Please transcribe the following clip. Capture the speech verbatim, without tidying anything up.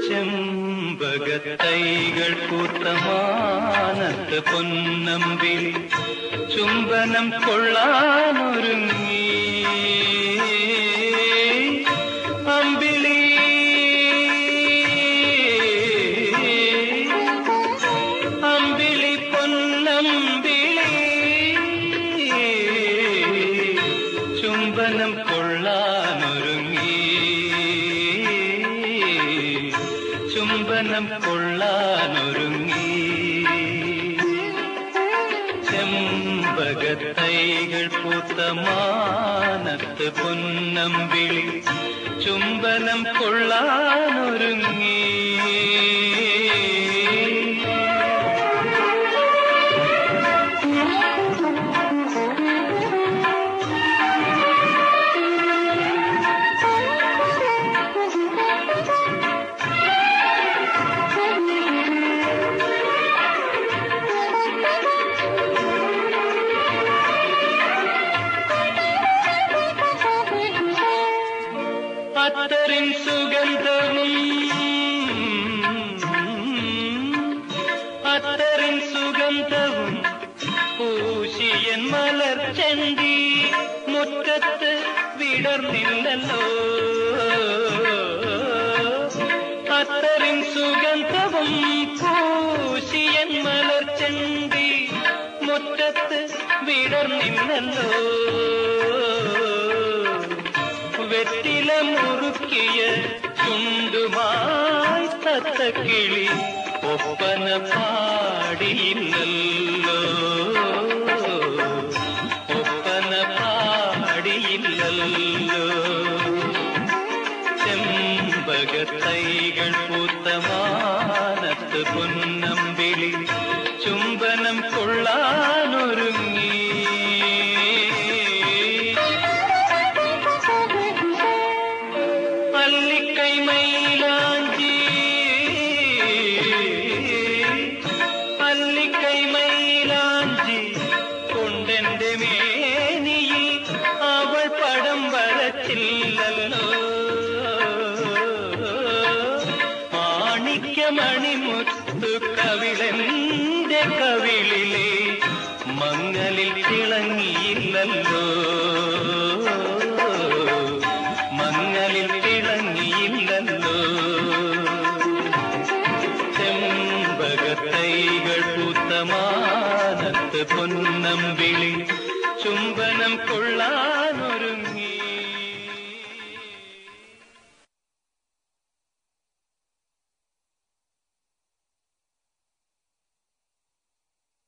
ചെമ്പകത്തൈകൾ പൂത്തമാനത്ത് പൊന്നമ്പിളി ചുംബനം കൊള്ളാനൊരുങ്ങി അമ്പിളി അമ്പിളി പൊന്നമ്പിളി ചുംബനം കൊള്ളാനൊരുങ്ങി ചുംബനം കൊള്ളാനൊരുങ്ങി ചെമ്പകത്തൈകൾ പൂത്തമാനത്ത് പൊന്നമ്പിളി ചുംബനം കൊള്ളാനൊരുങ്ങി അത്തറിൻ സുഗന്ധവും അത്തറിൻ സുഗന്ധവും പൂശിയൻ മലർച്ചെണ്ടി മുറ്റത്ത് വിടർന്നില്ലല്ലോ അത്തറിൻ സുഗന്ധവും പൂശിയൻ മലർച്ചെണ്ടി മുറ്റത്ത് വിടർന്നില്ലല്ലോ വെറ്റില മുറുക്കിയ ചുണ്ടുമായി തത്തക്കിളി ഒപ്പന പാടിയില്ലല്ലോ ഒപ്പന പാടിയില്ലല്ലോ ചെമ്പകത്തൈകൾ പൂത്തമാനത്ത് പൊന്നമ്പിളി ചുംബനം കൊള്ളാനൊരുങ്ങി അല്ലിക്കൈ മൈലാഞ്ചി അല്ലിക്കൈ മൈലാഞ്ചി കൊണ്ടെന്റെ മേനിയിൽ അവൾ പടം വരച്ചില്ലല്ലോ മാണിക്യമണിമുത്തു കവിളെന്റെ കവിളിലെ മങ്ങലിൽ തിളങ്ങിയില്ലല്ലോ മങ്ങലിൽ തിളങ്ങിയില്ലല്ലോ ചെമ്പകത്തൈകൾ പൂത്തമാനത്ത് പൊന്നമ്പിളി ചുംബനം കൊള്ള